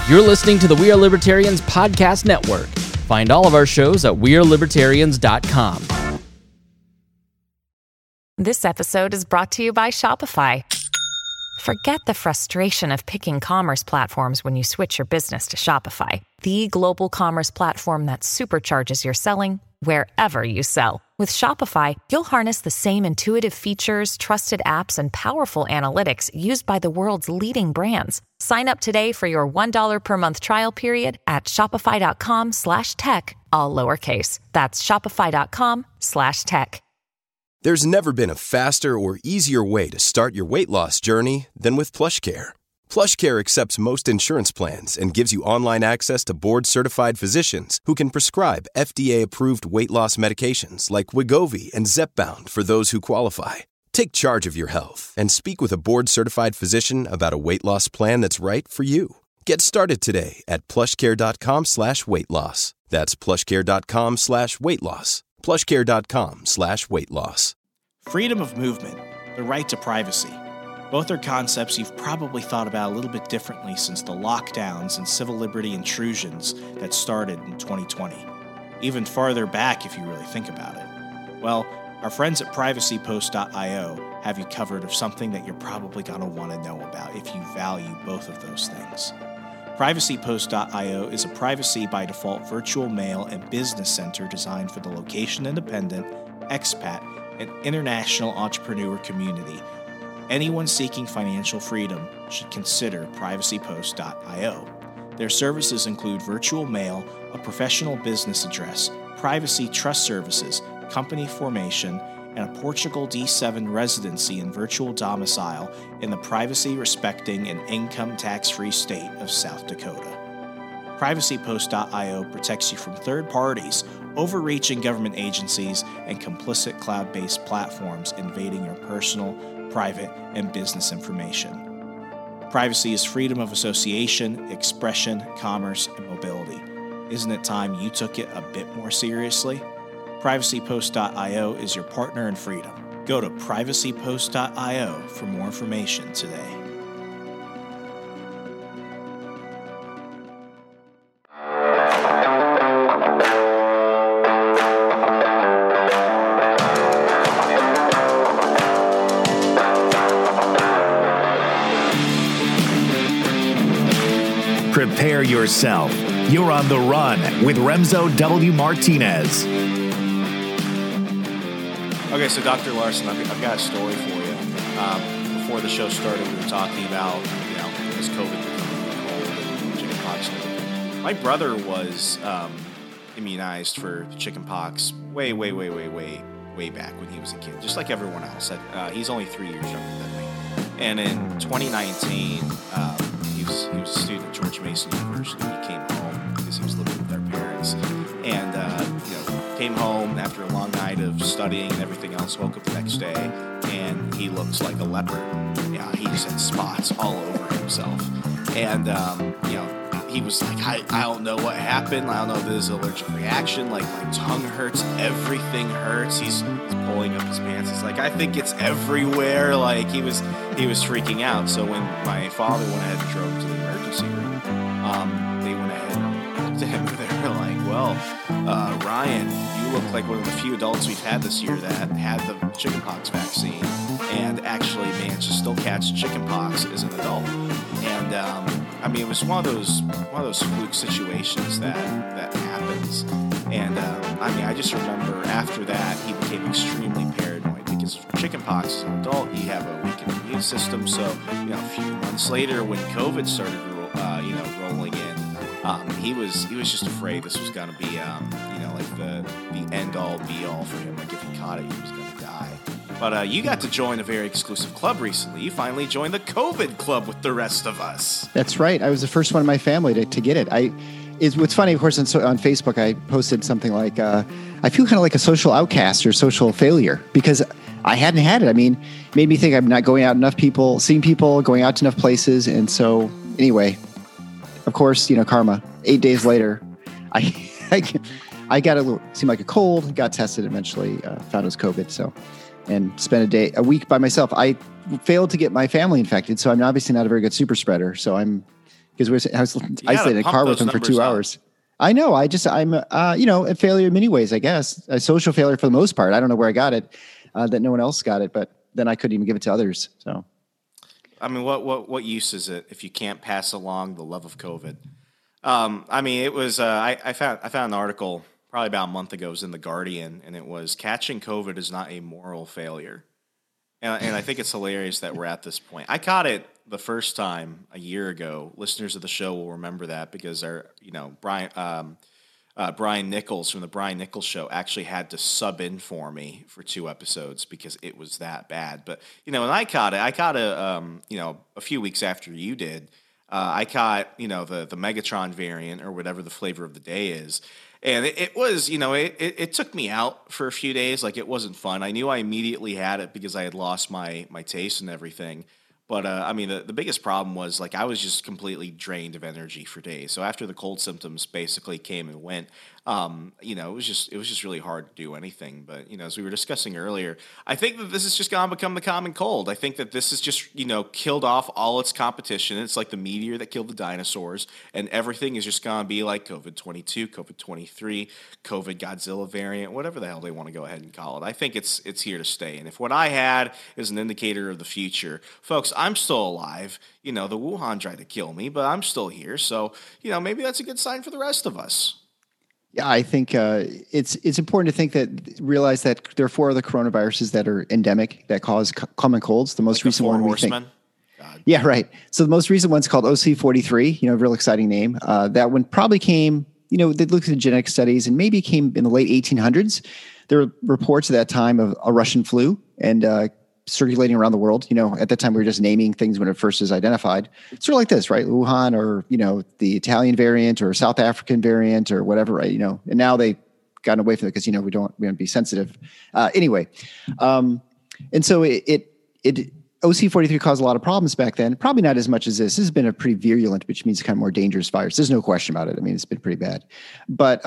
You're listening to the We Are Libertarians Podcast Network. Find all of our shows at wearelibertarians.com. This episode is brought to you by Shopify. Forget the frustration of picking commerce platforms when you switch your business to Shopify, the global commerce platform that supercharges your selling wherever you sell. With Shopify, you'll harness the same intuitive features, trusted apps, and powerful analytics used by the world's leading brands. Sign up today for your $1 per month trial period at shopify.com/tech, all lowercase. That's shopify.com/tech. There's never been a faster or easier way to start your weight loss journey than with PlushCare. PlushCare accepts most insurance plans and gives you online access to board-certified physicians who can prescribe FDA-approved weight loss medications like Wegovy and Zepbound for those who qualify. Take charge of your health and speak with a board-certified physician about a weight loss plan that's right for you. Get started today at plushcare.com/weight loss. That's plushcare.com/weight loss. plushcare.com/weight loss. Freedom of movement, the right to privacy. Both are concepts you've probably thought about a little bit differently since the lockdowns and civil liberty intrusions that started in 2020. Even farther back if you really think about it. Well, our friends at privacypost.io have you covered of something that you're probably going to want to know about if you value both of those things. Privacypost.io is a privacy by default virtual mail and business center designed for the location-independent, expat, and international entrepreneur community. Anyone seeking financial freedom should consider privacypost.io. Their services include virtual mail, a professional business address, privacy trust services, company formation, and a Portugal D7 residency and virtual domicile in the privacy-respecting and income tax-free state of South Dakota. PrivacyPost.io protects you from third parties, overreaching government agencies, and complicit cloud-based platforms invading your personal, private, and business information. Privacy is freedom of association, expression, commerce, and mobility. Isn't it time you took it a bit more seriously? PrivacyPost.io is your partner in freedom. Go to PrivacyPost.io for more information today. Prepare yourself. You're on the run with Remzo W. Martinez. Okay, so Dr. Larson, I've got a story for you. Before the show started, we were talking about, this COVID becoming cold and chickenpox and everything. My brother was immunized for chickenpox way back when he was a kid, just like everyone else. He's only 3 years younger than me. And in 2019, he was a student at George Mason University. He came home because he was living with their parents. And, came home after a long night of studying and everything else, woke up the next day, and he looks like a leopard. Yeah, he just had spots all over himself. And, he was like, I don't know what happened. I don't know if this is an allergic reaction. Like, my tongue hurts. Everything hurts. He's pulling up his pants. He's like, I think it's everywhere. Like, he was freaking out. So when my father went ahead and drove to the emergency room, they went ahead and looked at him. They were like, well, Ryan, you look like one of the few adults we've had this year that had the chickenpox vaccine and actually managed to still catch chickenpox as an adult. And it was one of those fluke situations that happens. And I just remember after that he became extremely paranoid because chickenpox as an adult, you have a weakened immune system. So a few months later when COVID started rolling in, he was just afraid this was going to be like the end all be all for him. Like if he caught it, he was going to die. But you got to join a very exclusive club recently. You finally joined the COVID club with the rest of us. That's right. I was the first one in my family to get it. What's funny, of course, on Facebook, I posted something like, I feel kind of like a social outcast or social failure because I hadn't had it. It made me think I'm not going out enough seeing people, going out to enough places. And so anyway, of course, karma. 8 days later, I got seemed like a cold, got tested, eventually found it was COVID. And spent a week by myself. I failed to get my family infected, so I'm obviously not a very good super spreader. So I'm because I was isolated in a pump car with those him for 2 numbers up. hours. I know. I'm a failure in many ways, I guess. A social failure for the most part. I don't know where I got it, that no one else got it, but then I couldn't even give it to others. So, I mean, what use is it if you can't pass along the love of COVID? I mean, it was. I found an article probably about a month ago. It was in the Guardian, and it was catching COVID is not a moral failure. And I think it's hilarious that we're at this point. I caught it the first time a year ago. Listeners of the show will remember that because Brian Nichols from the Brian Nichols Show actually had to sub in for me for 2 episodes because it was that bad. But when I caught it a few weeks after you did. I caught the Megatron variant or whatever the flavor of the day is. And it was, it took me out for a few days. Like, it wasn't fun. I knew I immediately had it because I had lost my taste and everything. But, I mean, the biggest problem was, like, I was just completely drained of energy for days. So after the cold symptoms basically came and went, it was just really hard to do anything. But, as we were discussing earlier, I think that this is just going to become the common cold. I think that this has just, killed off all its competition. It's like the meteor that killed the dinosaurs, and everything is just going to be like COVID-22, COVID-23, COVID Godzilla variant, whatever the hell they want to go ahead and call it. I think it's here to stay. And if what I had is an indicator of the future, folks, I'm still alive. The Wuhan tried to kill me, but I'm still here. So, maybe that's a good sign for the rest of us. yeah, I think it's important to realize that there are 4 other coronaviruses that are endemic that cause common colds. The most recent one, yeah, right. So the most recent one's called OC43. Real exciting name. That one probably came. They looked at the genetic studies and maybe came in the late 1800s. There were reports at that time of a Russian flu and circulating around the world. At that time we were just naming things when it first was identified. Sort of like this, right? Wuhan, or the Italian variant or South African variant or whatever, right? And now they've gotten away from it because we don't want to be sensitive. Anyway, and so it OC43 caused a lot of problems back then. Probably not as much as this. This has been a pretty virulent, which means kind of more dangerous virus. There's no question about it. I mean, it's been pretty bad, but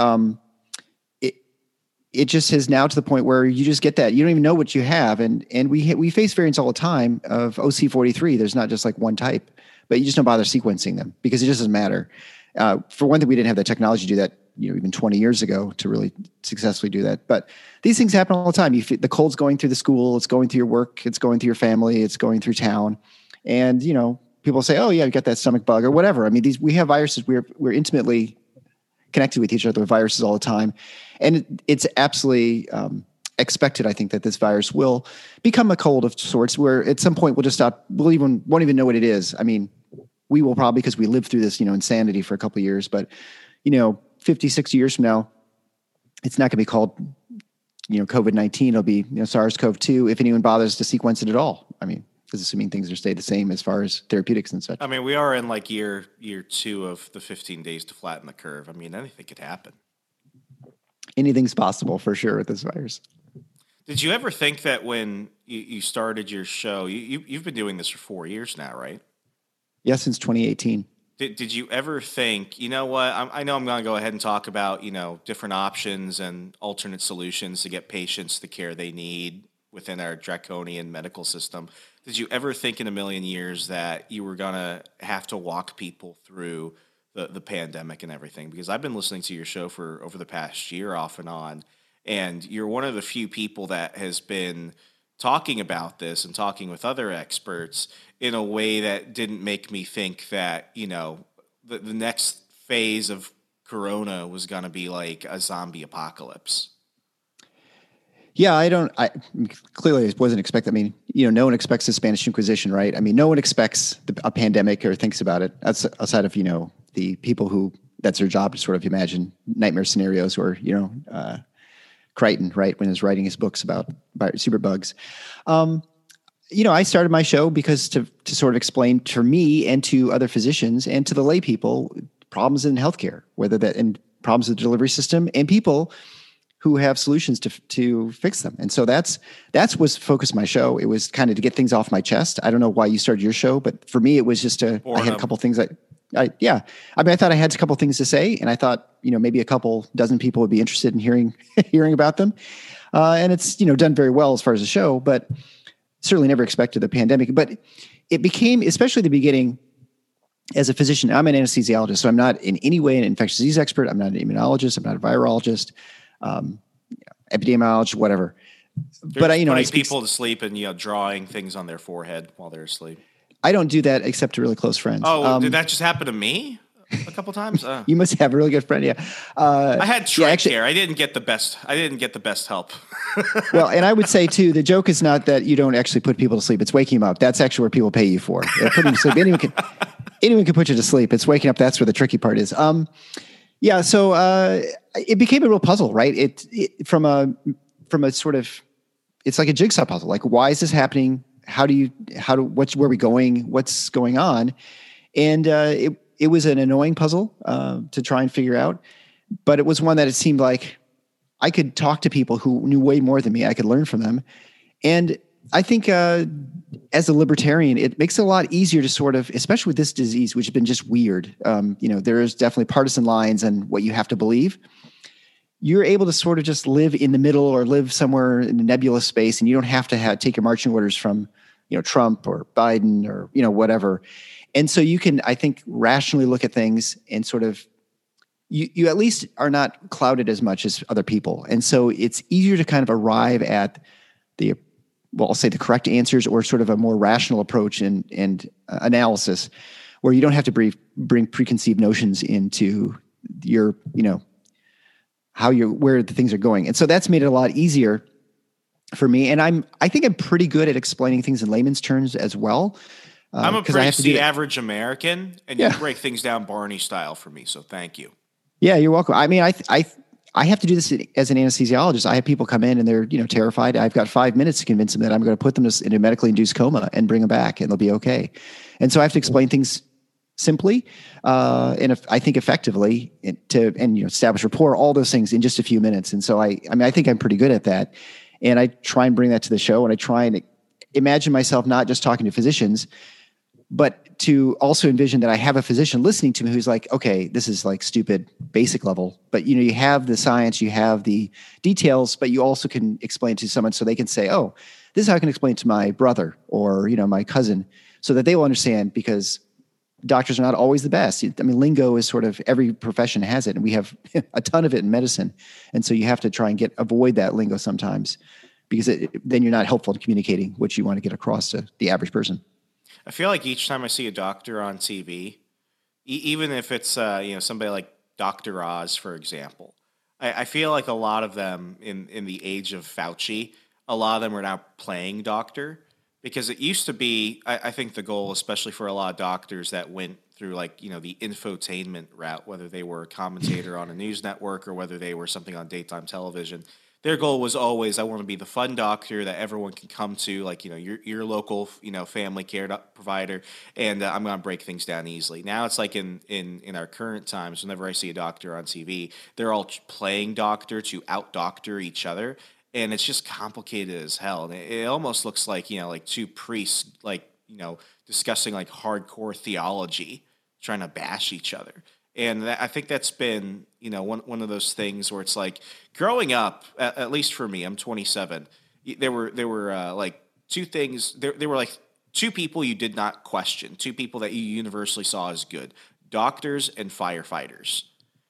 it just is now to the point where you just get that. You don't even know what you have. And we face variants all the time of OC43. There's not just like one type, but you just don't bother sequencing them because it just doesn't matter. For one thing, we didn't have the technology to do that, even 20 years ago to really successfully do that. But these things happen all the time. The cold's going through the school, it's going through your work, it's going through your family, it's going through town. And, people say, oh yeah, you got that stomach bug or whatever. I mean, we have viruses. We're intimately connected with each other with viruses all the time. And it's absolutely expected, I think, that this virus will become a cold of sorts where at some point we'll just stop, won't even know what it is. I mean, we will probably, because we lived through this, insanity for a couple of years, but, 50, 60 years from now, it's not going to be called, COVID-19. It'll be, SARS-CoV-2 if anyone bothers to sequence it at all. I mean, because assuming things are stay the same as far as therapeutics and such. I mean, we are in like year 2 of the 15 days to flatten the curve. I mean, anything could happen. Anything's possible for sure with this virus. Did you ever think that when you started your show, you've been doing this for 4 years now, right? Yeah, since 2018. Did you ever think, I know I'm going to go ahead and talk about, different options and alternate solutions to get patients the care they need within our draconian medical system. Did you ever think in a million years that you were going to have to walk people through the pandemic and everything? Because I've been listening to your show for over the past year off and on, and you're one of the few people that has been talking about this and talking with other experts in a way that didn't make me think that, the next phase of Corona was going to be like a zombie apocalypse. Yeah, I clearly wasn't expecting. I mean, no one expects the Spanish Inquisition, right? I mean, no one expects a pandemic or thinks about it outside of, the people who that's their job to sort of imagine nightmare scenarios or, Crichton, right, when he was writing his books about superbugs. I started my show because to sort of explain to me and to other physicians and to the lay people problems in healthcare, whether that in problems with the delivery system and people who have solutions to fix them. And so that's what's focused my show. It was kind of to get things off my chest. I don't know why you started your show, but for me, it was just I had a couple things I thought I had a couple things to say, and I thought, maybe a couple dozen people would be interested in hearing about them. And it's, done very well as far as the show, but certainly never expected the pandemic. But it became, especially at the beginning, as a physician, I'm an anesthesiologist, so I'm not in any way an infectious disease expert. I'm not an immunologist. I'm not a virologist, epidemiologist, whatever. They're But I putting speak, people to sleep and drawing things on their forehead while they're asleep. I don't do that except to really close friends. Oh, did that just happen to me a couple times? You must have a really good friend. Yeah. I had trach care. I didn't get the best help. Well, and I would say too, the joke is not that you don't actually put people to sleep. It's waking them up. That's actually where people pay you for. Putting them to sleep. Anyone can put you to sleep. It's waking up. That's where the tricky part is. Yeah. So it became a real puzzle, right? It from a sort of, it's like a jigsaw puzzle. Like, why is this happening? Where are we going? What's going on? And it was an annoying puzzle to try and figure out, but it was one that it seemed like I could talk to people who knew way more than me. I could learn from them. And I think as a libertarian, it makes it a lot easier to sort of, especially with this disease, which has been just weird. There is definitely partisan lines and what you have to believe. You're able to sort of just live in the middle or live somewhere in a nebulous space, and you don't have to take your marching orders from, Trump or Biden or, whatever. And so you can, I think, rationally look at things and sort of, you at least are not clouded as much as other people. And so it's easier to kind of arrive at I'll say the correct answers or sort of a more rational approach and analysis where you don't have to bring preconceived notions into your, where the things are going. And so that's made it a lot easier for me. And I think I'm pretty good at explaining things in layman's terms as well. I'm a pretty average American, and you break things down Barney style for me. So thank you. Yeah, you're welcome. I mean, I have to do this as an anesthesiologist. I have people come in and they're, terrified. I've got 5 minutes to convince them that I'm going to put them in a medically induced coma and bring them back and they'll be okay. And so I have to explain things simply, and I think effectively to establish rapport, all those things in just a few minutes. And so I think I'm pretty good at that. And I try and bring that to the show, and I try and imagine myself not just talking to physicians, but to also envision that I have a physician listening to me who's like, okay, this is like stupid basic level, but you have the science, you have the details, but you also can explain to someone so they can say, oh, this is how I can explain it to my brother or, my cousin, so that they will understand, because doctors are not always the best. I mean, lingo is sort of, every profession has it, and we have a ton of it in medicine. And so you have to try and avoid that lingo sometimes, because then you're not helpful to communicating what you want to get across to the average person. I feel like each time I see a doctor on TV, even if it's somebody like Dr. Oz, for example, I feel like a lot of them in the age of Fauci, a lot of them are now playing doctor, because it used to be, I think the goal, especially for a lot of doctors that went through the infotainment route, whether they were a commentator on a news network or whether they were something on daytime television, their goal was always, I want to be the fun doctor that everyone can come to, your local, family care provider, and I'm going to break things down easily. Now it's like in our current times, whenever I see a doctor on TV, they're all playing doctor to out-doctor each other, and it's just complicated as hell. And it almost looks like, two priests, discussing hardcore theology, trying to bash each other. And I think that's been, one of those things where it's like growing up, at least for me, I'm 27. There were two things. There were two people you did not question, two people that you universally saw as good: doctors and firefighters.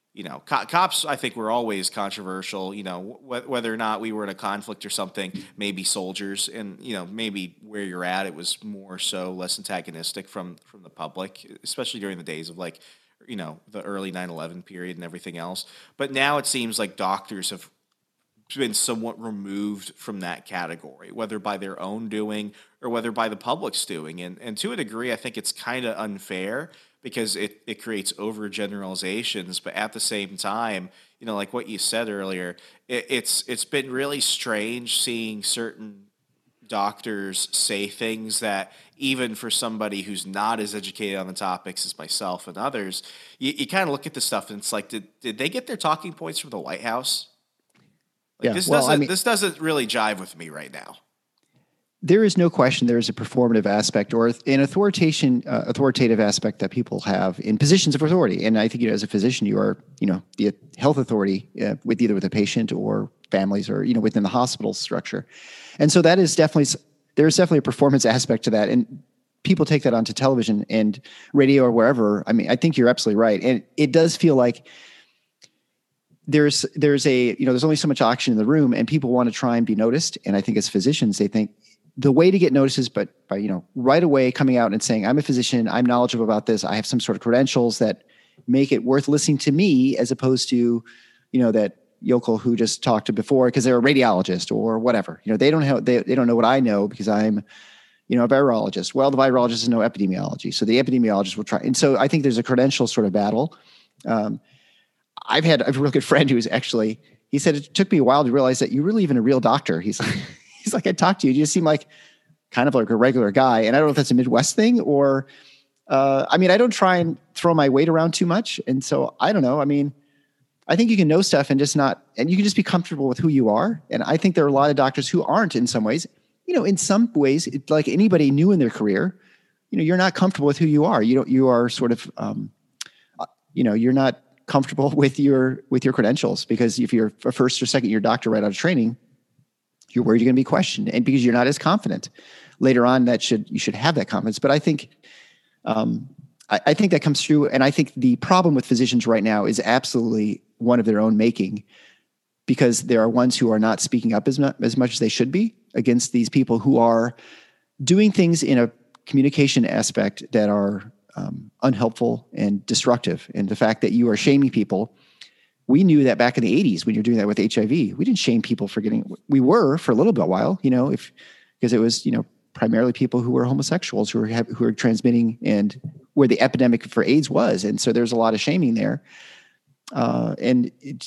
Cops, I think, were always controversial. Whether or not we were in a conflict or something, maybe soldiers, and maybe where you're at, it was more so less antagonistic from the public, especially during the days of the early 9/11 period and everything else. But now it seems like doctors have been somewhat removed from that category, whether by their own doing or whether by the public's doing. And to a degree, I think it's kind of unfair, because it creates overgeneralizations. But at the same time, like what you said earlier, it's been really strange seeing certain doctors say things that, even for somebody who's not as educated on the topics as myself and others, you kind of look at the stuff and it's like, did they get their talking points from the White House? This doesn't really jive with me right now. There is no question there is a performative aspect or an authoritative aspect that people have in positions of authority. And I think, as a physician, you are, the health authority with a patient or families or, within the hospital structure. And so there's definitely a performance aspect to that. And people take that onto television and radio or wherever. I mean, I think you're absolutely right. And it does feel like there's only so much oxygen in the room, and people want to try and be noticed. And I think as physicians, they think the way to get noticed is by right away coming out and saying, I'm a physician, I'm knowledgeable about this, I have some sort of credentials that make it worth listening to me, as opposed to, that yokel who just talked to before because they're a radiologist or whatever. They don't know what I know because I'm, a virologist. Well, the virologist doesn't know epidemiology. So the epidemiologist will try. And so I think there's a credential sort of battle. I've had a real good friend who he said it took me a while to realize that you're really even a real doctor. He's like, I talked to you. You just seem like kind of like a regular guy. And I don't know if that's a Midwest thing or, I don't try and throw my weight around too much. And so I don't know. I mean, I think you can know stuff and you can just be comfortable with who you are. And I think there are a lot of doctors who aren't in some ways. In some ways, like anybody new in their career, you're not comfortable with who you are. You are sort of, you're not comfortable with your credentials, because if you're a first or second year doctor right out of training, you're worried you're going to be questioned. And because you're not as confident later on, you should have that confidence. But I think, I think that comes through. And I think the problem with physicians right now is absolutely one of their own making, because there are ones who are not speaking up as much as they should be against these people who are doing things in a communication aspect that are unhelpful and destructive. And the fact that you are shaming people, we knew that back in the 80s when you're doing that with HIV. We didn't shame people for we were for a little bit while, because it was, primarily people who were homosexuals who were transmitting, and where the epidemic for AIDS was. And so there's a lot of shaming there. And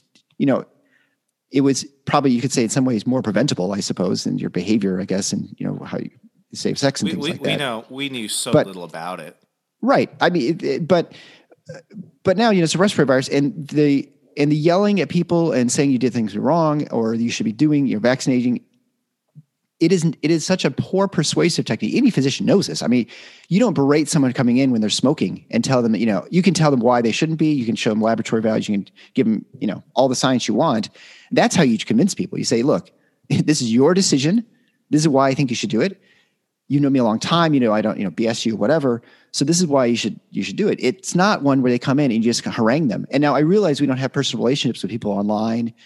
it was probably, you could say in some ways more preventable, I suppose, than your behavior, I guess, and how you save sex and things like that. We knew little about it. Right. I mean, but now, it's a respiratory virus, and the yelling at people and saying you did things wrong or you should be doing, vaccinating. It is such a poor persuasive technique. Any physician knows this. I mean, you don't berate someone coming in when they're smoking and tell them, you can tell them why they shouldn't be. You can show them laboratory values. You can give them, all the science you want. That's how you convince people. You say, look, this is your decision. This is why I think you should do it. You know me a long time. I don't, BS you, whatever. So this is why you should do it. It's not one where they come in and you just harangue them. And now I realize we don't have personal relationships with people online.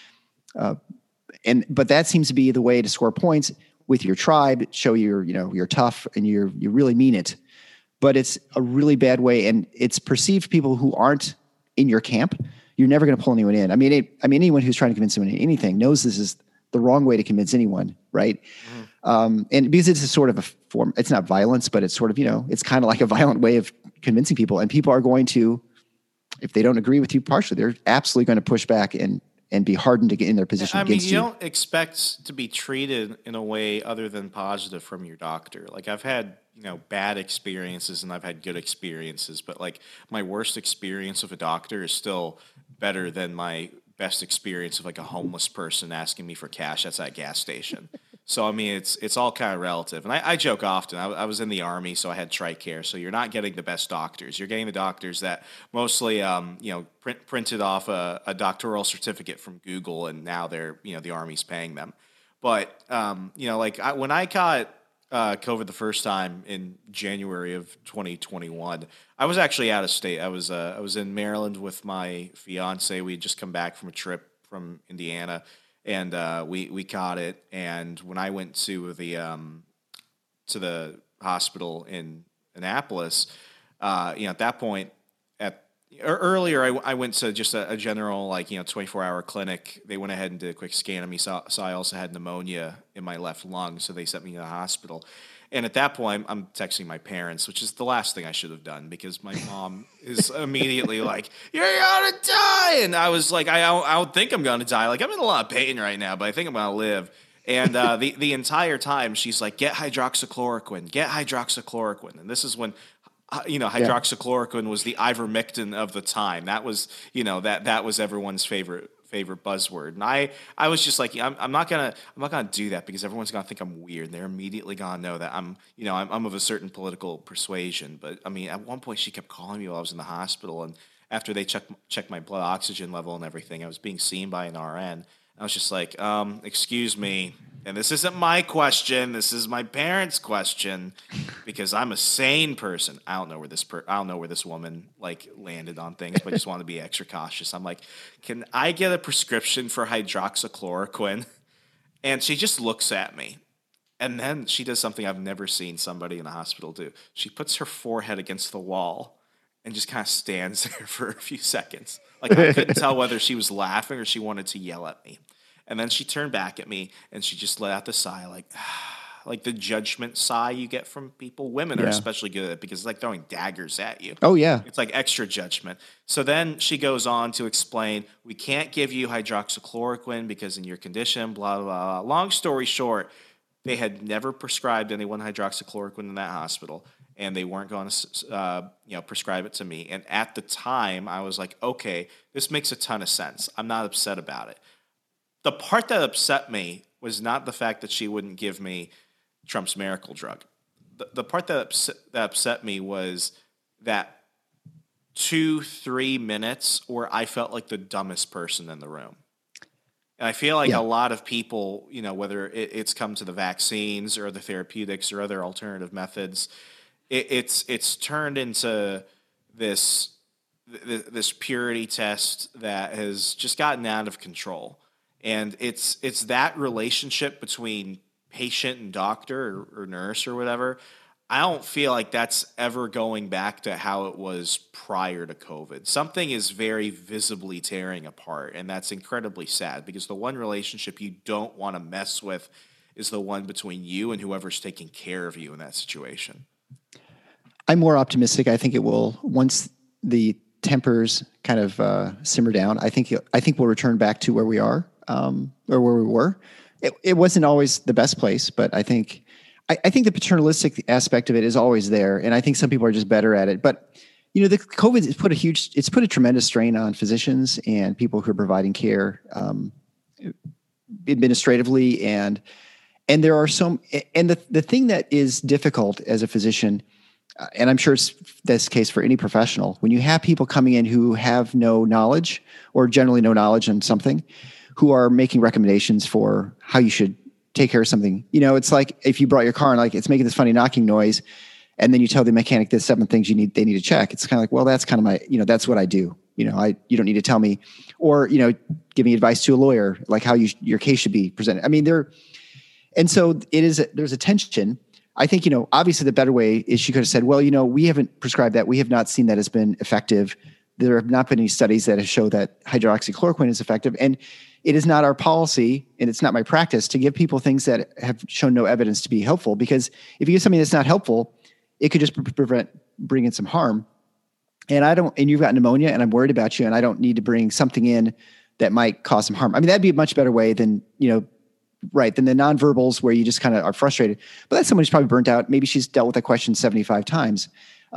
But that seems to be the way to score points with your tribe, show you're tough and you really mean it. But it's a really bad way, and it's perceived people who aren't in your camp. You're never going to pull anyone in. I mean, anyone who's trying to convince someone anything knows this is the wrong way to convince anyone, right? And because it's a sort of a form, it's not violence, but it's sort of, it's kind of like a violent way of convincing people. And people are going to, if they don't agree with you partially, they're absolutely going to push back and be hardened to get in their position against you. You don't expect to be treated in a way other than positive from your doctor. Like I've had, bad experiences and I've had good experiences, but like my worst experience of a doctor is still better than my best experience of like a homeless person asking me for cash at that gas station. So, I mean, it's all kind of relative. And I joke often. I was in the Army, so I had TRICARE. So you're not getting the best doctors. You're getting the doctors that mostly, printed off a doctoral certificate from Google, and now they're, the Army's paying them. But, when I caught COVID the first time in January of 2021, I was actually out of state. I was in Maryland with my fiance. We had just come back from a trip from Indiana. And we caught it, and when I went to the hospital in Annapolis, at that point, earlier I went to just a general 24-hour clinic. They went ahead and did a quick scan of me, saw I also had pneumonia in my left lung, so they sent me to the hospital. And at that point, I'm texting my parents, which is the last thing I should have done, because my mom is immediately like, "You're gonna die," and I was like, "I don't think I'm gonna die. Like I'm in a lot of pain right now, but I think I'm gonna live." And the entire time she's like, "Get hydroxychloroquine, get hydroxychloroquine," and this is when. Hydroxychloroquine was the ivermectin of the time. That was, that was everyone's favorite buzzword. And I was just like, I'm not gonna do that, because everyone's gonna think I'm weird. They're immediately gonna know that I'm of a certain political persuasion. But I mean, at one point she kept calling me while I was in the hospital, and after they checked my blood oxygen level and everything, I was being seen by an RN. I was just like, excuse me. And this isn't my question. This is my parents' question, because I'm a sane person. I don't know where this woman like landed on things, but I just want to be extra cautious. I'm like, can I get a prescription for hydroxychloroquine? And she just looks at me. And then she does something I've never seen somebody in a hospital do. She puts her forehead against the wall and just kind of stands there for a few seconds. Like, I couldn't tell whether she was laughing or she wanted to yell at me. And then she turned back at me and she just let out the sigh, like the judgment sigh you get from people. Women are especially good at it because it's like throwing daggers at you. Oh, yeah. It's like extra judgment. So then she goes on to explain, we can't give you hydroxychloroquine because in your condition, blah, blah, blah. Long story short, they had never prescribed anyone hydroxychloroquine in that hospital, and they weren't going to prescribe it to me. And at the time, I was like, okay, this makes a ton of sense. I'm not upset about it. The part that upset me was not the fact that she wouldn't give me Trump's miracle drug. The part that upset me was that 2-3 minutes where I felt like the dumbest person in the room. And I feel like a lot of people, whether it's come to the vaccines or the therapeutics or other alternative methods, it's turned into this purity test that has just gotten out of control. And it's that relationship between patient and doctor or nurse or whatever. I don't feel like that's ever going back to how it was prior to COVID. Something is very visibly tearing apart, and that's incredibly sad because the one relationship you don't want to mess with is the one between you and whoever's taking care of you in that situation. I'm more optimistic. I think it will, once the tempers kind of simmer down, I think we'll return back to where we are. Or where we were. It wasn't always the best place, but I think the paternalistic aspect of it is always there. And I think some people are just better at it. But, the COVID has put a tremendous strain on physicians and people who are providing care administratively. And there are the thing that is difficult as a physician, and I'm sure it's this case for any professional, when you have people coming in who have no knowledge or generally no knowledge on something, who are making recommendations for how you should take care of something. It's like if you brought your car and like it's making this funny knocking noise, and then you tell the mechanic there's 7 things they need to check. It's kind of like, well, that's kind of my, that's what I do. You don't need to tell me, or giving advice to a lawyer like how your case should be presented. I mean, there's a tension. I think obviously the better way is she could have said, well, we haven't prescribed that. We have not seen that has been effective. There have not been any studies that have shown that hydroxychloroquine is effective. And it is not our policy, and it's not my practice to give people things that have shown no evidence to be helpful, because if you give something that's not helpful, it could just bring in some harm. And you've got pneumonia and I'm worried about you, and I don't need to bring something in that might cause some harm. I mean, that'd be a much better way than the nonverbals where you just kind of are frustrated. But that's someone who's probably burnt out. Maybe she's dealt with that question 75 times.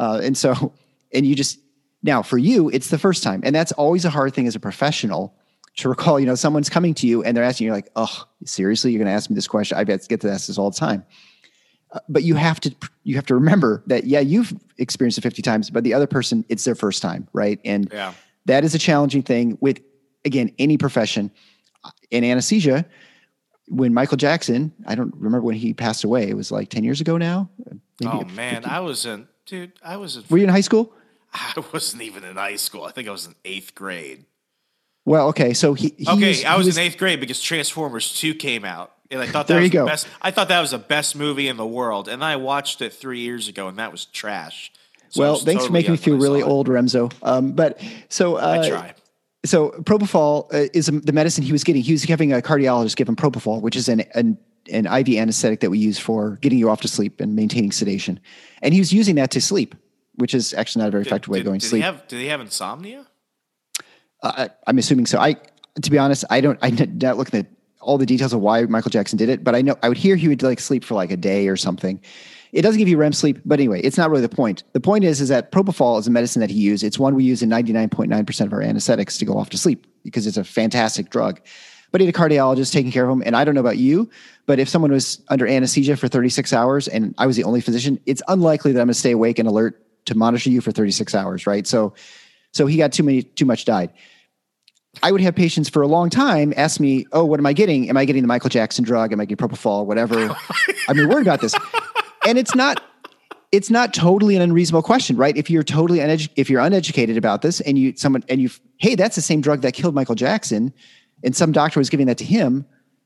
Now for you, it's the first time. And that's always a hard thing as a professional to recall, someone's coming to you and they're asking you like, oh, seriously, you're going to ask me this question? I get to ask this all the time. But you have to remember that, you've experienced it 50 times, but the other person, it's their first time. Right. And that is a challenging thing with, again, any profession. In anesthesia, when Michael Jackson, I don't remember when he passed away. It was like 10 years ago now. Maybe man, 15. Were you in high school? I wasn't even in high school. I think I was in 8th grade. Well, okay. So I was in 8th grade because Transformers 2 came out. And I thought I thought that was the best movie in the world. And I watched it 3 years ago and that was trash. So thanks for making me feel really old, Remzo. I try. So propofol is the medicine he was getting. He was having a cardiologist give him propofol, which is an IV anesthetic that we use for getting you off to sleep and maintaining sedation. And he was using that to sleep, which is actually not a very effective way of going to sleep. Did he have insomnia? I'm assuming so. To be honest, I'm not looking at all the details of why Michael Jackson did it, but I know I would hear he would like sleep for like a day or something. It doesn't give you REM sleep, but anyway, it's not really the point. The point is that propofol is a medicine that he used. It's one we use in 99.9% of our anesthetics to go off to sleep because it's a fantastic drug. But he had a cardiologist taking care of him. And I don't know about you, but if someone was under anesthesia for 36 hours and I was the only physician, it's unlikely that I'm going to stay awake and alert to monitor you for 36 hours, right? So he got too much died. I would have patients for a long time ask me, oh, what am I getting? Am I getting the Michael Jackson drug? Am I getting propofol, whatever? I've been worried about this. And it's not totally an unreasonable question, right? If you're totally if you're uneducated about this and hey, that's the same drug that killed Michael Jackson, and some doctor was giving that to him,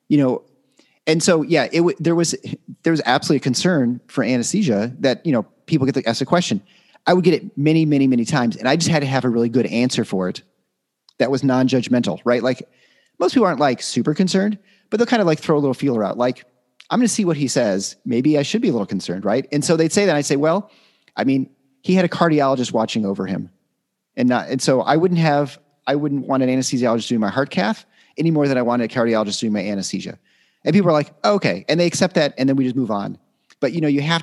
and so yeah, there was absolutely a concern for anesthesia that people get to ask a question. I would get it many, many, many times, and I just had to have a really good answer for it that was non-judgmental, right? Like most people aren't like super concerned, but they'll kind of like throw a little feeler out, like, I'm going to see what he says. Maybe I should be a little concerned, right? And so they'd say that, and I'd say, well, I mean, he had a cardiologist watching over him, and so I wouldn't want an anesthesiologist doing my heart cath any more than I wanted a cardiologist doing my anesthesia. And people are like, oh, okay, and they accept that, and then we just move on. But you have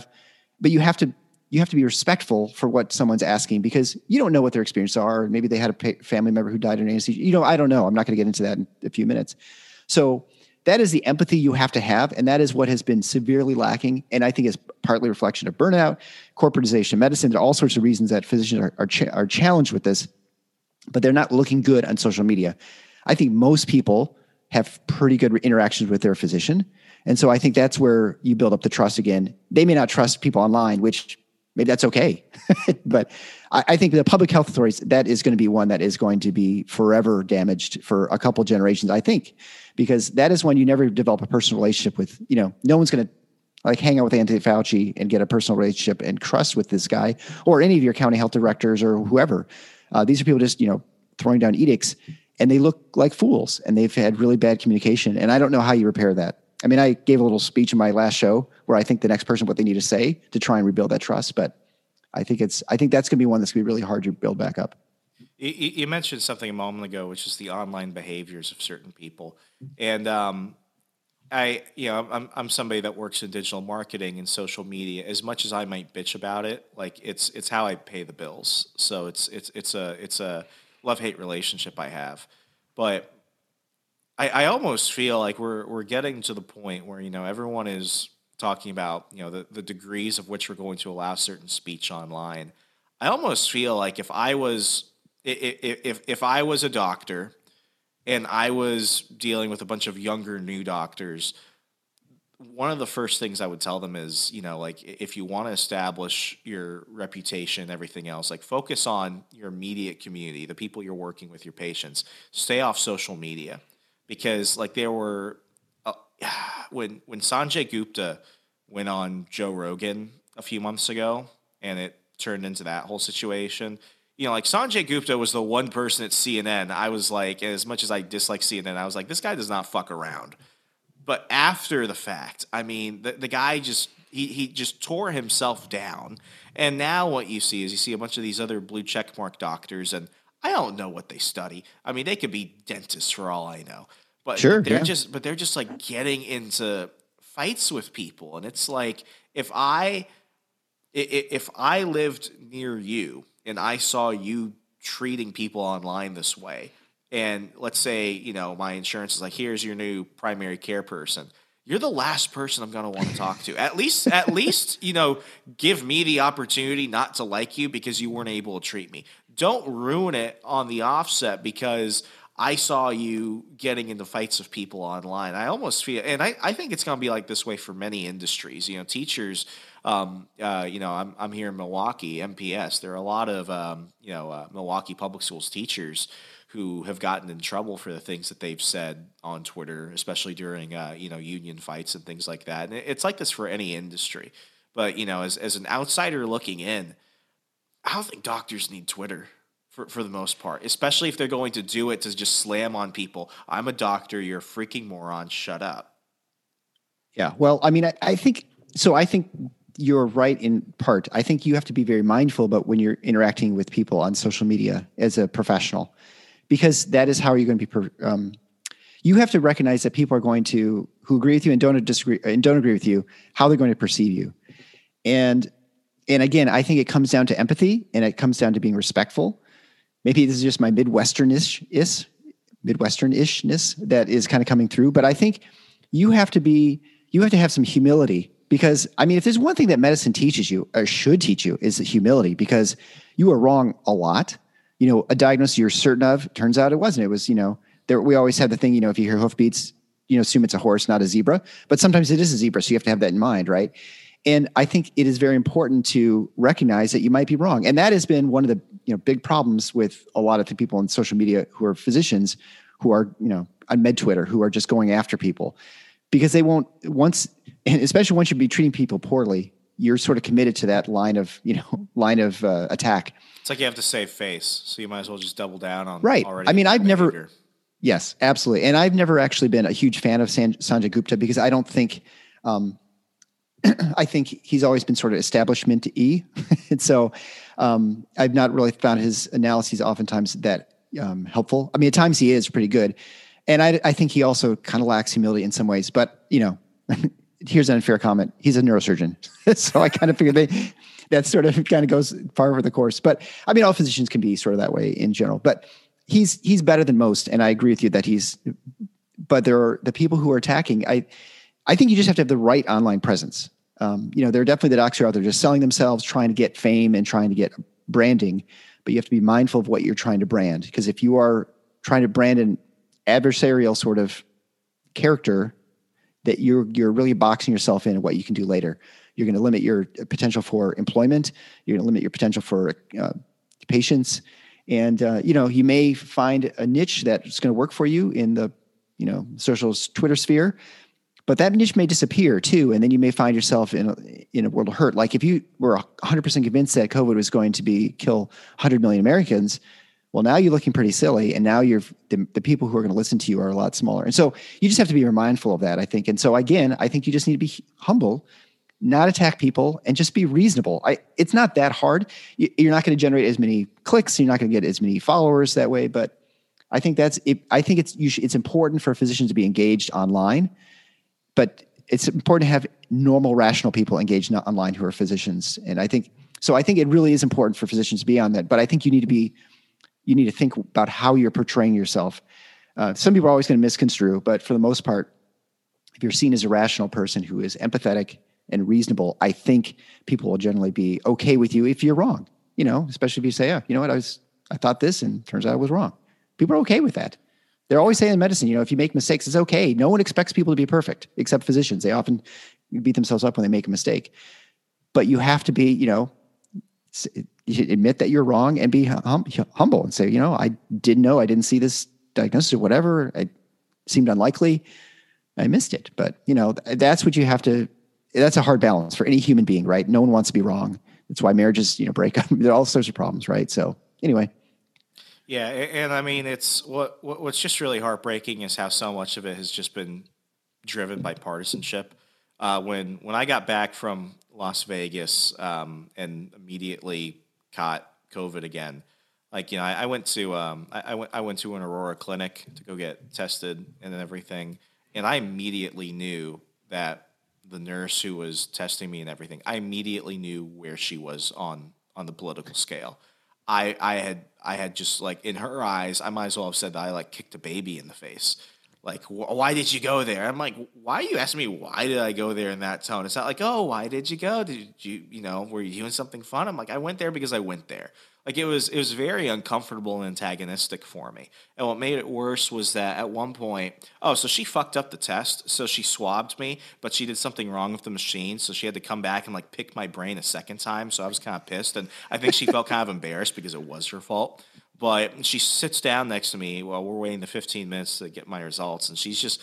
to be respectful for what someone's asking, because you don't know what their experiences are. Maybe they had a family member who died in anesthesia. I don't know. I'm not going to get into that in a few minutes. So that is the empathy you have to have, and that is what has been severely lacking, and I think is partly a reflection of burnout, corporatization of medicine. There are all sorts of reasons that physicians are challenged with this, but they're not looking good on social media. I think most people have pretty good interactions with their physician, and so I think that's where you build up the trust again. They may not trust people online, which maybe that's okay, but I think the public health authorities, that is going to be one that is going to be forever damaged for a couple generations, I think, because that is when you never develop a personal relationship with, no one's going to like hang out with Anthony Fauci and get a personal relationship and trust with this guy or any of your county health directors or whoever. These are people just, throwing down edicts, and they look like fools, and they've had really bad communication. And I don't know how you repair that. I mean, I gave a little speech in my last show where I think the next person what they need to say to try and rebuild that trust, but I think that's going to be one that's going to be really hard to build back up. You mentioned something a moment ago, which is the online behaviors of certain people. And I'm somebody that works in digital marketing and social media. As much as I might bitch about it, like it's how I pay the bills. So it's a love-hate relationship I have. But I almost feel like we're getting to the point where everyone is talking about the degrees of which we're going to allow certain speech online. I almost feel like if I was a doctor and I was dealing with a bunch of younger new doctors, one of the first things I would tell them is, like if you want to establish your reputation and everything else, like focus on your immediate community, the people you're working with, your patients. Stay off social media, because like there were when Sanjay Gupta went on Joe Rogan a few months ago, and it turned into that whole situation. Like Sanjay Gupta was the one person at CNN. I was like, as much as I dislike CNN, I was like, this guy does not fuck around. But after the fact, I mean, the guy he just tore himself down. And now what you see a bunch of these other blue checkmark doctors, and I don't know what they study. I mean, they could be dentists for all I know. But sure, they're just like getting into fights with people. And it's like, if I lived near you and I saw you treating people online this way, and let's say, my insurance is like, here's your new primary care person, you're the last person I'm going to want to talk to. At least, give me the opportunity not to like you because you weren't able to treat me. Don't ruin it on the offset because I saw you getting into fights with people online. I almost feel, and I think it's going to be like this way for many industries. Teachers, I'm here in Milwaukee, MPS. There are a lot of, Milwaukee public schools teachers who have gotten in trouble for the things that they've said on Twitter, especially during, union fights and things like that. And it's like this for any industry. But, as an outsider looking in, I don't think doctors need Twitter for the most part, especially if they're going to do it to just slam on people. I'm a doctor. You're a freaking moron. Shut up. Yeah. Well, I mean, I think you're right in part. I think you have to be very mindful about when you're interacting with people on social media as a professional, because that is how you're going to be. You have to recognize that people are going to, who agree with you and don't disagree and don't agree with you, how they're going to perceive you. And again, I think it comes down to empathy, and it comes down to being respectful. Maybe this is just my Midwesternishness that is kind of coming through. But I think you have to have some humility, because I mean, if there's one thing that medicine teaches you or should teach you is humility, because you are wrong a lot. a diagnosis you're certain of. Turns out it wasn't. It was, we always have the thing, if you hear hoofbeats, assume it's a horse, not a zebra, but sometimes it is a zebra. So you have to have that in mind. Right. And I think it is very important to recognize that you might be wrong. And that has been one of the, big problems with a lot of the people on social media who are physicians who are, on med Twitter, who are just going after people because they won't and especially once you be treating people poorly, you're sort of committed to that line of attack. It's like you have to save face, so you might as well just double down on right. already. I mean, yes, absolutely. And I've never actually been a huge fan of Sanjay Gupta because I don't think, I think he's always been sort of establishment-y. And so I've not really found his analyses oftentimes that helpful. I mean, at times he is pretty good. And I think he also kind of lacks humility in some ways, but here's an unfair comment. He's a neurosurgeon. So I kind of figured that sort of kind of goes far over the course, but I mean, all physicians can be sort of that way in general, but he's better than most. And I agree with you that but there are the people who are attacking. I think you just have to have the right online presence. There are definitely the docs who are out there just selling themselves, trying to get fame and trying to get branding, but you have to be mindful of what you're trying to brand. Because if you are trying to brand an adversarial sort of character, that you're really boxing yourself in what you can do later. You're going to limit your potential for employment. You're going to limit your potential for patients. And, you may find a niche that's going to work for you in the, social Twitter sphere, but that niche may disappear too. And then you may find yourself in a world of hurt. Like if you were 100% convinced that COVID was going to kill 100 million Americans, well, now you're looking pretty silly. And now the people who are going to listen to you are a lot smaller. And so you just have to be mindful of that, I think. And so again, I think you just need to be humble, not attack people, and just be reasonable. It's not that hard. You're not going to generate as many clicks. You're not going to get as many followers that way. But I think it's important for physicians to be engaged online, but it's important to have normal, rational people engaged online who are physicians. And I think it really is important for physicians to be on that. But I think you need to think about how you're portraying yourself. Some people are always going to misconstrue, but for the most part, if you're seen as a rational person who is empathetic and reasonable, I think people will generally be okay with you if you're wrong, especially if you say, yeah, you know what, I thought this and turns out I was wrong. People are okay with that. They're always saying in medicine, if you make mistakes, it's okay. No one expects people to be perfect except physicians. They often beat themselves up when they make a mistake, but you have to be, you should admit that you're wrong and be humble and say, I didn't know, I didn't see this diagnosis or whatever. It seemed unlikely. I missed it. But, that's what you have to, that's a hard balance for any human being, right? No one wants to be wrong. That's why marriages, break up. There are all sorts of problems, right? So anyway. Yeah. And I mean, it's what's just really heartbreaking is how so much of it has just been driven by partisanship. When I got back from Las Vegas and immediately caught COVID again, I went to I went to an Aurora clinic to go get tested and everything, and I immediately knew that the nurse who was testing me and everything, I immediately knew where she was on the political scale. I had just in her eyes, I might as well have said that I kicked a baby in the face. Why did you go there? I'm like, why are you asking me why did I go there in that tone? It's not like, oh, why did you go? Did you, were you doing something fun? I'm like, I went there because I went there. It was very uncomfortable and antagonistic for me. And what made it worse was that at one point, so she fucked up the test. So she swabbed me, but she did something wrong with the machine. So she had to come back and pick my brain a second time. So I was kind of pissed. And I think she felt kind of embarrassed because it was her fault. But she sits down next to me while we're waiting the 15 minutes to get my results. And she's just,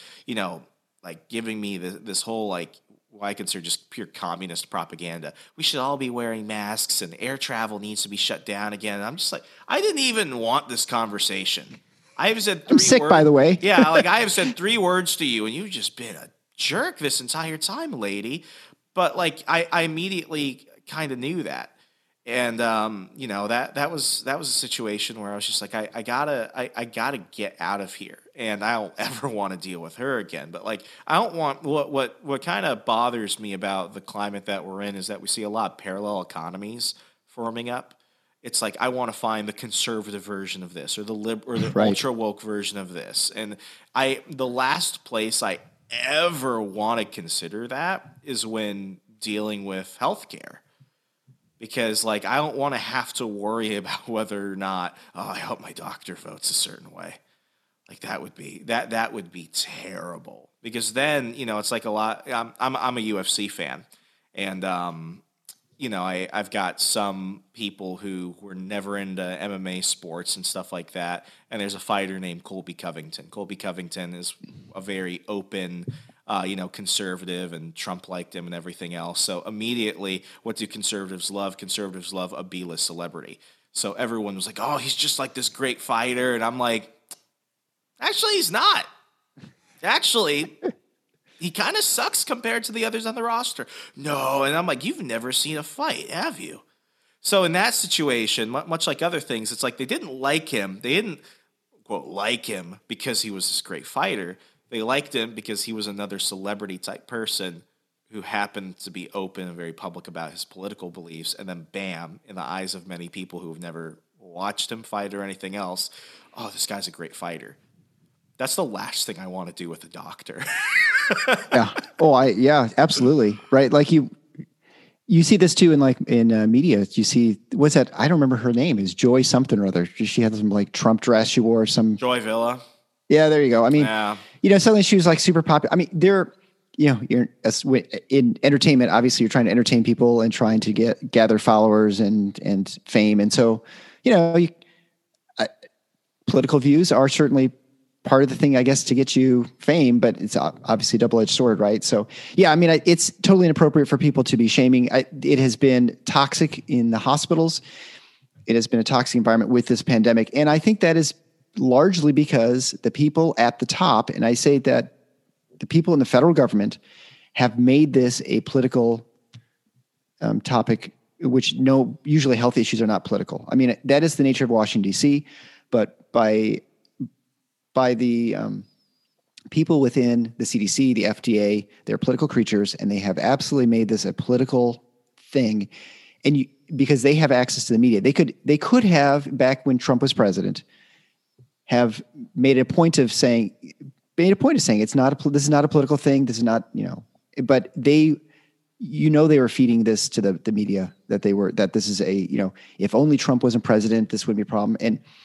giving me this whole, what I consider just pure communist propaganda. We should all be wearing masks and air travel needs to be shut down again. And I'm just I didn't even want this conversation. I have said 3 I'm sick, by the way. Yeah, I have said 3 words to you, and you've just been a jerk this entire time, lady. But, I immediately kind of knew that. And that was a situation where I was just I gotta get out of here, and I don't ever want to deal with her again. But I don't want what kind of bothers me about the climate that we're in is that we see a lot of parallel economies forming up. It's I want to find the conservative version of this or the right. ultra woke version of this, and the last place I ever want to consider that is when dealing with healthcare. because like I don't want to have to worry about whether or not I hope my doctor votes a certain way. Like that would be terrible, because then it's like a lot. I'm a UFC fan, and I've got some people who were never into MMA sports and stuff like that. And there's a fighter named Colby Covington. Colby Covington is a very open, conservative, and Trump liked him and everything else. So immediately, what do conservatives love? Conservatives love a B-list celebrity. So everyone was like, oh, he's just like this great fighter. And I'm like, actually, he's not. Actually, he kind of sucks compared to the others on the roster. No, and I'm like, you've never seen a fight, have you? So in that situation, much like other things, it's like they didn't like him. They didn't, quote, like him because he was this great fighter. They liked him because he was another celebrity-type person who happened to be open and very public about his political beliefs. And then, bam, in the eyes of many people who have never watched him fight or anything else, oh, this guy's a great fighter. That's the last thing I want to do with a doctor. Yeah. Oh, yeah, absolutely. Right. Like you see this too in media. You see, what's that? I don't remember her name. Is Joy something or other. She had some like Trump dress she wore, some Joy Villa. Yeah, there you go. I mean, suddenly she was like super popular. I mean, you're in entertainment, obviously you're trying to entertain people and trying to gather followers and fame. And so, political views are certainly part of the thing, I guess, to get you fame, but it's obviously a double-edged sword, right? So, yeah, I mean, it's totally inappropriate for people to be shaming. It has been toxic in the hospitals. It has been a toxic environment with this pandemic. And I think that is largely because the people at the top, and I say that the people in the federal government have made this a political topic, which usually health issues are not political. I mean, that is the nature of Washington, D.C., but by the people within the CDC, the FDA, they're political creatures, and they have absolutely made this a political thing. And because they have access to the media, they could have, back when Trump was president, have made a point of saying it's not this is not a political thing. This is not, but they were feeding this to the media that this is if only Trump wasn't president, this wouldn't be a problem.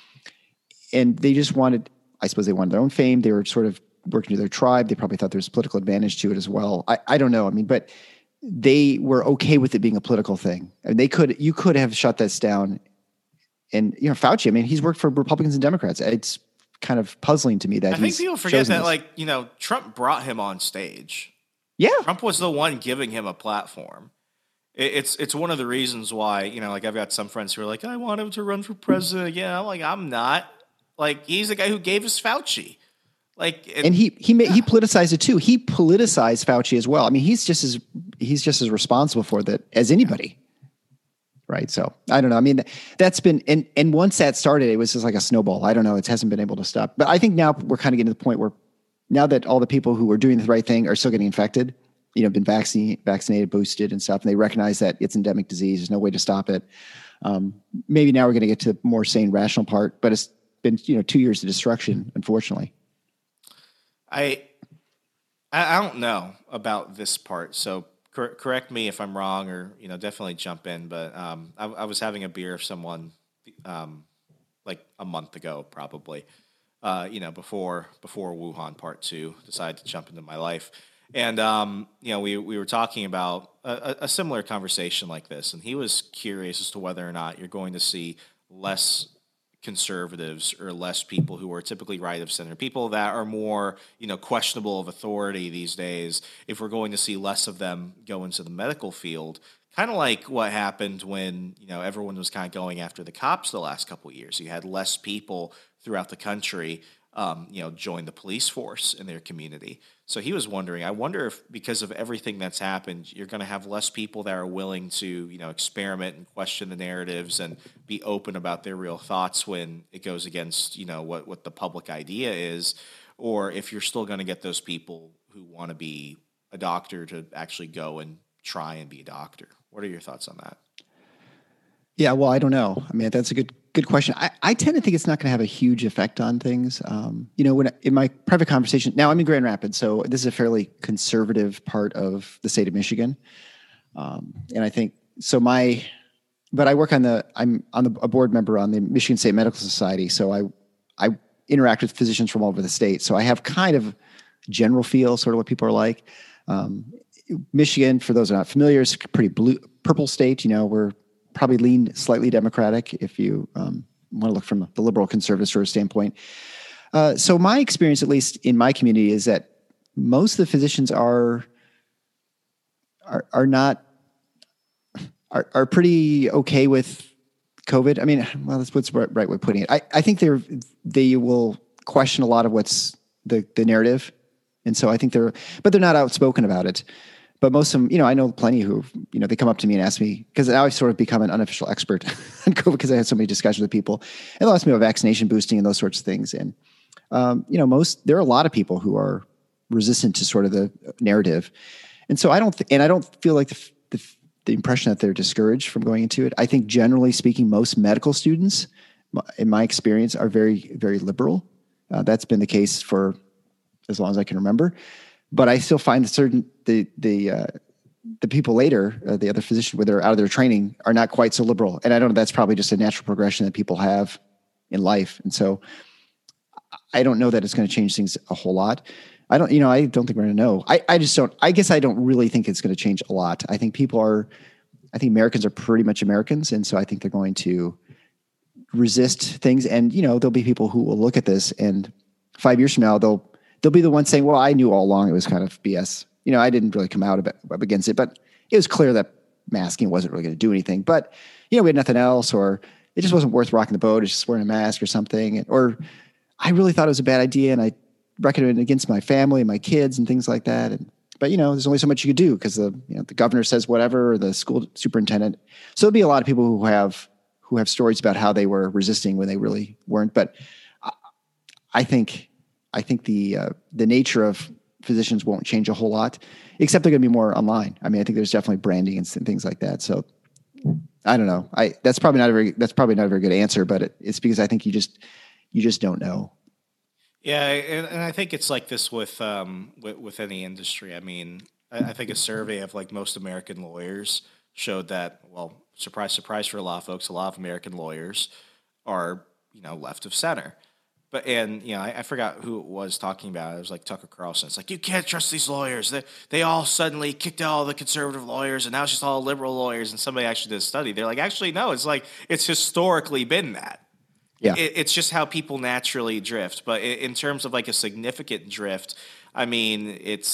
And they just wanted, I suppose they wanted their own fame. They were sort of working to their tribe. They probably thought there was political advantage to it as well. I don't know. I mean, but they were okay with it being a political thing. I mean, you could have shut this down. And, Fauci, I mean, he's worked for Republicans and Democrats. It's kind of puzzling to me that I think people forget that, Trump brought him on stage. Yeah. Trump was the one giving him a platform. It's one of the reasons why, I've got some friends who are like, I want him to run for president. Yeah, I'm like, I'm not. Like, he's the guy who gave us Fauci. And he politicized it too. He politicized Fauci as well. I mean, he's just as responsible for that as anybody. Right. So I don't know. I mean, that's been, and once that started, it was just like a snowball. I don't know. It hasn't been able to stop. But I think now we're kind of getting to the point where now that all the people who are doing the right thing are still getting infected, been vaccinated, boosted and stuff, and they recognize that it's endemic disease. There's no way to stop it. Maybe now we're going to get to the more sane, rational part, but it's been, 2 years of destruction, unfortunately. I don't know about this part. So correct me if I'm wrong, or definitely jump in. But I was having a beer with someone like a month ago, probably. Before Wuhan Part 2 decided to jump into my life, and we were talking about a similar conversation like this, and he was curious as to whether or not you're going to see less conservatives or less people who are typically right of center, people that are more, questionable of authority these days, if we're going to see less of them go into the medical field, kind of like what happened when, everyone was kind of going after the cops the last couple of years. You had less people throughout the country, join the police force in their community. So he was wondering, I wonder if because of everything that's happened, you're going to have less people that are willing to, experiment and question the narratives and be open about their real thoughts when it goes against, what the public idea is, or if you're still going to get those people who want to be a doctor to actually go and try and be a doctor. What are your thoughts on that? Yeah, well, I don't know. I mean, that's a good question. I tend to think it's not going to have a huge effect on things. When in my private conversation, now I'm in Grand Rapids, so this is a fairly conservative part of the state of Michigan. And I think, so my but I'm on a board member on the Michigan State Medical Society. So I interact with physicians from all over the state. So I have kind of general feel, sort of what people are like. Michigan, for those who are not familiar, is a pretty purple state. We're probably lean slightly Democratic if you want to look from the liberal conservative sort of standpoint. So my experience, at least in my community, is that most of the physicians are pretty okay with COVID. I mean, well, that's what's the right way of putting it. I think they will question a lot of what's the narrative. And so I think but they're not outspoken about it. But most of them, I know plenty who, they come up to me and ask me, because now I've sort of become an unofficial expert on COVID because I had so many discussions with people, and they'll ask me about vaccination boosting and those sorts of things. And, there are a lot of people who are resistant to sort of the narrative. And so I don't feel like the impression that they're discouraged from going into it. I think generally speaking, most medical students, in my experience, are very, very liberal. That's been the case for as long as I can remember. But I still find the people later, the other physicians, when they're out of their training, are not quite so liberal. And I don't know, that's probably just a natural progression that people have in life. And so I don't know that it's going to change things a whole lot. I don't think we're going to know. I guess I don't really think it's going to change a lot. I think Americans are pretty much Americans. And so I think they're going to resist things. And, there'll be people who will look at this, and 5 years from now, they'll be the ones saying, well, I knew all along it was kind of BS. I didn't really come out up against it, but it was clear that masking wasn't really going to do anything. But, we had nothing else, or it just wasn't worth rocking the boat. It's just wearing a mask or something. Or I really thought it was a bad idea, and I recommended it against my family and my kids and things like that. But there's only so much you could do because the governor says whatever, or the school superintendent. So there'll be a lot of people who have stories about how they were resisting when they really weren't. But I think the nature of physicians won't change a whole lot, except they're going to be more online. I mean, I think there's definitely branding and things like that. So I don't know. That's probably not a very good answer, but it's because I think you just don't know. Yeah, and I think it's like this with any industry. I mean, I think a survey of like most American lawyers showed that, well, surprise, surprise for a lot of folks, a lot of American lawyers are, left of center. But, I forgot who it was talking about it. It was like Tucker Carlson. It's like, you can't trust these lawyers. They all suddenly kicked out all the conservative lawyers, and now it's just all liberal lawyers. And somebody actually did a study. They're like, actually, no, it's like, it's historically been that. Yeah. It's just how people naturally drift. But in terms of like a significant drift, I mean, it's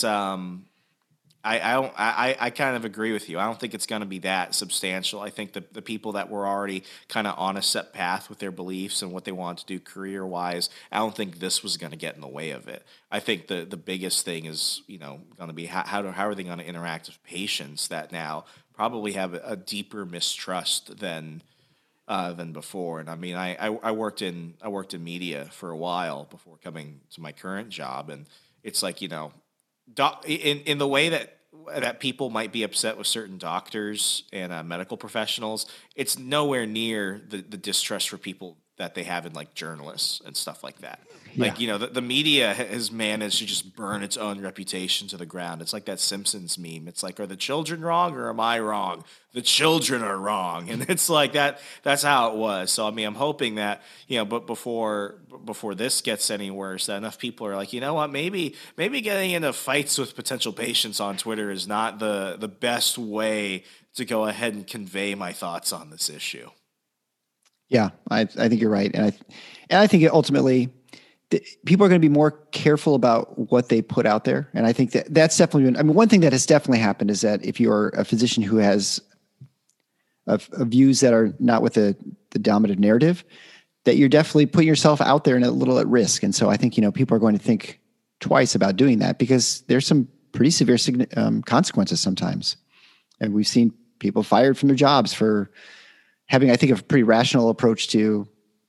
I kind of agree with you. I don't think it's going to be that substantial. I think the people that were already kind of on a set path with their beliefs and what they wanted to do career-wise, I don't think this was going to get in the way of it. I think the biggest thing is, going to be how are they going to interact with patients that now probably have a deeper mistrust than before. And I mean, I worked in media for a while before coming to my current job, and it's like, in the way that people might be upset with certain doctors and medical professionals, it's nowhere near the distrust for people that they have in like journalists and stuff like that. Yeah. Like, the media has managed to just burn its own reputation to the ground. It's like that Simpsons meme. It's like, are the children wrong or am I wrong? The children are wrong. And it's like that's how it was. So, I mean, I'm hoping that, but before this gets any worse, that enough people are like, you know what, maybe getting into fights with potential patients on Twitter is not the best way to go ahead and convey my thoughts on this issue. Yeah, I think you're right. And I think ultimately people are going to be more careful about what they put out there. And I think that's definitely been, I mean, one thing that has definitely happened is that if you're a physician who has views that are not with the dominant narrative, that you're definitely putting yourself out there and a little at risk. And so I think, people are going to think twice about doing that because there's some pretty severe consequences sometimes. And we've seen people fired from their jobs for having, I think, a pretty rational approach to,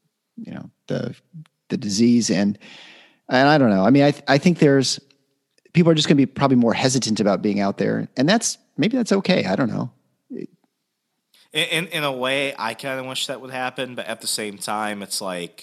the disease. And I don't know. I mean, I think people are just going to be probably more hesitant about being out there, and maybe that's okay. I don't know. In a way, I kind of wish that would happen, but at the same time, it's like,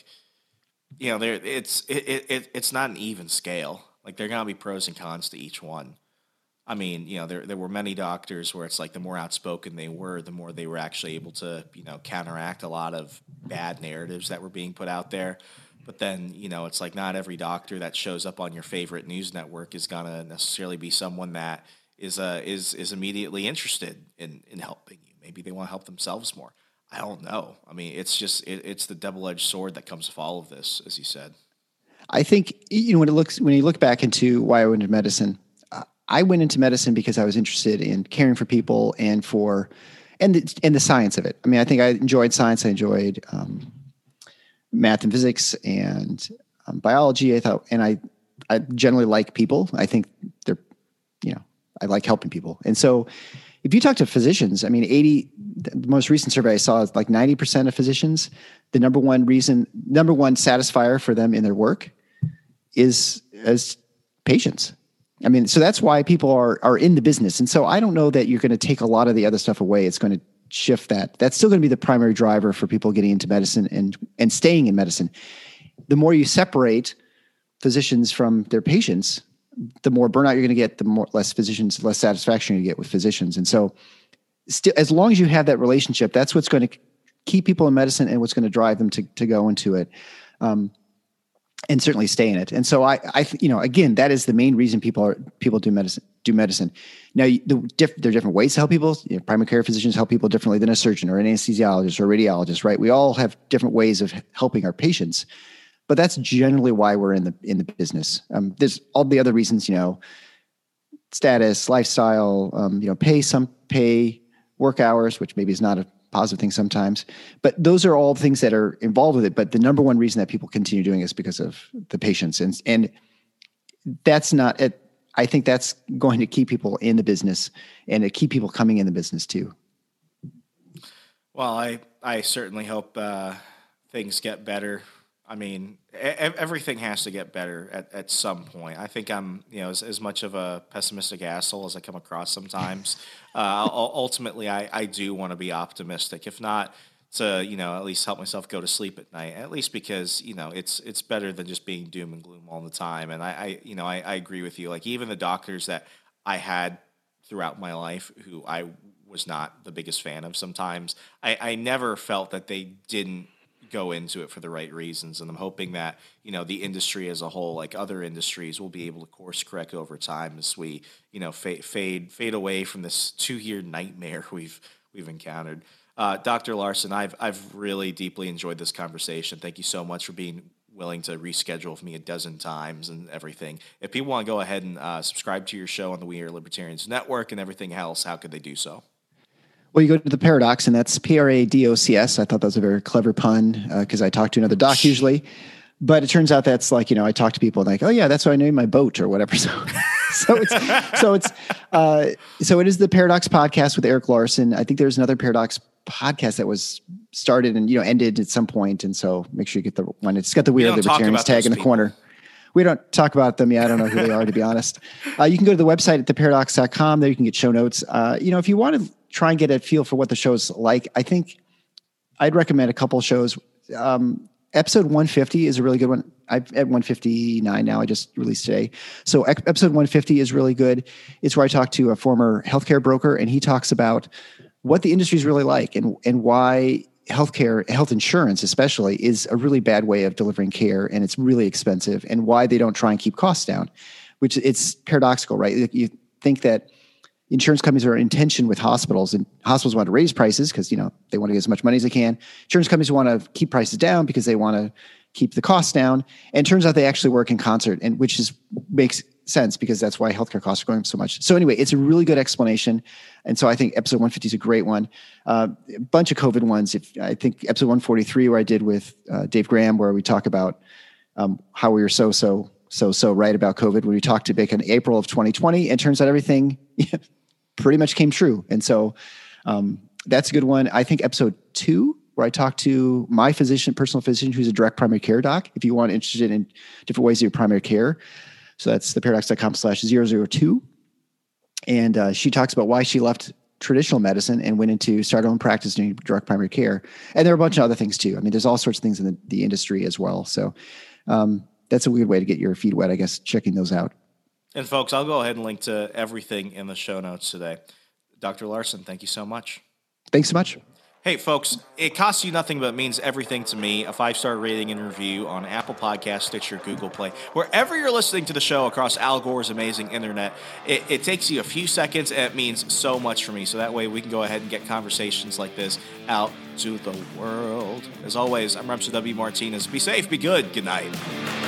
it's not an even scale. Like, there are going to be pros and cons to each one. I mean, there were many doctors where it's like the more outspoken they were, the more they were actually able to, counteract a lot of bad narratives that were being put out there. But then, it's like not every doctor that shows up on your favorite news network is going to necessarily be someone that is immediately interested in helping you. Maybe they want to help themselves more. I don't know. I mean, it's just it's the double-edged sword that comes with all of this, as you said. I think when you look back into why I went into medicine, I went into medicine because I was interested in caring for people and the science of it. I mean, I think I enjoyed science. I enjoyed math and physics and biology. I generally like people. I think I like helping people. And so if you talk to physicians, I mean, the most recent survey I saw is like 90% of physicians, the number one satisfier for them in their work is as patients. I mean, so that's why people are in the business. And so I don't know that you're going to take a lot of the other stuff away. It's going to shift that. That's still going to be the primary driver for people getting into medicine and staying in medicine. The more you separate physicians from their patients, the more burnout you're going to get, less satisfaction you get with physicians. And so still, as long as you have that relationship, that's what's going to keep people in medicine and what's going to drive them to go into it. And certainly stay in it. And so again, that is the main reason people do medicine. Now, there are different ways to help people. Primary care physicians help people differently than a surgeon or an anesthesiologist or a radiologist, right? We all have different ways of helping our patients, but that's generally why we're in the business. There's all the other reasons, status, lifestyle, pay, work hours, which maybe is not a positive thing sometimes, but those are all things that are involved with it. But the number one reason that people continue doing it is because of the patients. And that's not it. I think that's going to keep people in the business and to keep people coming in the business too. Well, I certainly hope things get better. I mean, everything has to get better at some point. I think I'm, as much of a pessimistic asshole as I come across sometimes. Ultimately, I do want to be optimistic, if not to, at least help myself go to sleep at night. At least because it's better than just being doom and gloom all the time. And I agree with you. Like even the doctors that I had throughout my life, who I was not the biggest fan of, sometimes I never felt that they didn't go into it for the right reasons. And I'm hoping that, the industry as a whole, like other industries, will be able to course correct over time as we, fade away from this 2-year nightmare we've encountered. Dr. Larson, I've really deeply enjoyed this conversation. Thank you so much for being willing to reschedule with me a dozen times and everything. If people want to go ahead and subscribe to your show on the We Are Libertarians Network and everything else, how could they do so? Well, you go to the Paradox, and that's Paradocs. I thought that was a very clever pun because I talk to another doc usually, but it turns out that's like, I talk to people and like, oh yeah, that's why I named my boat or whatever. So it is the Paradox podcast with Eric Larson. I think there's another Paradox podcast that was started and ended at some point, and so make sure you get the one. It's got the We Are Libertarians tag in the corner. We don't talk about them. Yeah, I don't know who they are, to be honest. You can go to the website at theparadox.com. There you can get show notes. If you want to try and get a feel for what the show's like, I think I'd recommend a couple of shows. Episode 150 is a really good one. I'm at 159 now. I just released today. So episode 150 is really good. It's where I talk to a former healthcare broker, and he talks about what the industry is really like and why health insurance especially is a really bad way of delivering care, and it's really expensive, and why they don't try and keep costs down, which it's paradoxical, right? You think that insurance companies are in tension with hospitals, and hospitals want to raise prices because, they want to get as much money as they can. Insurance companies want to keep prices down because they want to keep the costs down. And it turns out they actually work in concert, and which makes sense because that's why healthcare costs are going up so much. So anyway, it's a really good explanation. And so I think episode 150 is a great one. A bunch of COVID ones. I think episode 143, where I did with Dave Graham, where we talk about how we were so right about COVID when we talked to back in April of 2020, and turns out everything pretty much came true. And so that's a good one. I think episode 2, where I talked to my personal physician, who's a direct primary care doc, if you want interested in different ways of your primary care. So that's theparadox.com/002. And she talks about why she left traditional medicine and went into start her own practice doing direct primary care. And there are a bunch of other things too. I mean, there's all sorts of things in the industry as well. So that's a weird way to get your feet wet, I guess, checking those out. And folks, I'll go ahead and link to everything in the show notes today. Dr. Larson, thank you so much. Thanks so much. Hey, folks, it costs you nothing, but it means everything to me. A 5-star rating and review on Apple Podcasts, Stitcher, Google Play. Wherever you're listening to the show across Al Gore's amazing internet, it takes you a few seconds, and it means so much for me. So that way we can go ahead and get conversations like this out to the world. As always, I'm Remso W. Martinez. Be safe, be good. Good night.